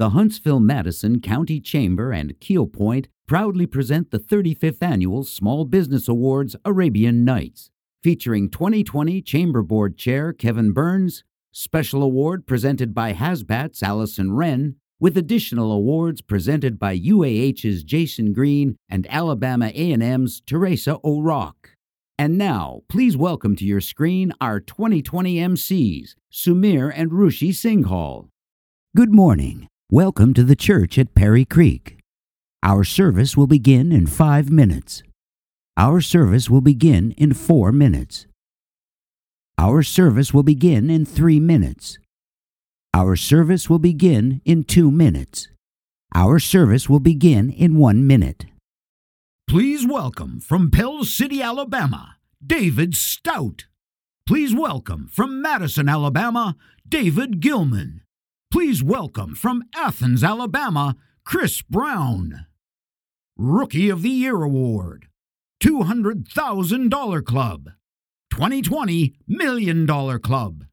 The Huntsville-Madison County Chamber and Keel Point proudly present the 35th Annual Small Business Awards Arabian Nights, featuring 2020 Chamber Board Chair Kevin Burns, special award presented by Hasbat's Allison Wren, with additional awards presented by UAH's Jason Green and Alabama A&M's Teresa O'Rourke. And now, please welcome to your screen our 2020 MCs, Sumir and Rushi Singhal. Good morning. Welcome to the church at Perry Creek. Our service will begin in 5 minutes. Our service will begin in 4 minutes. Our service will begin in 3 minutes. Our service will begin in 2 minutes. Our service will begin in 1 minute. Please welcome from Pell City, Alabama, David Stout. Please welcome from Madison, Alabama, David Gilman. Please welcome from Athens, Alabama, Chris Brown. Rookie of the Year Award, $200,000 Club, 2020 $1 Million Club,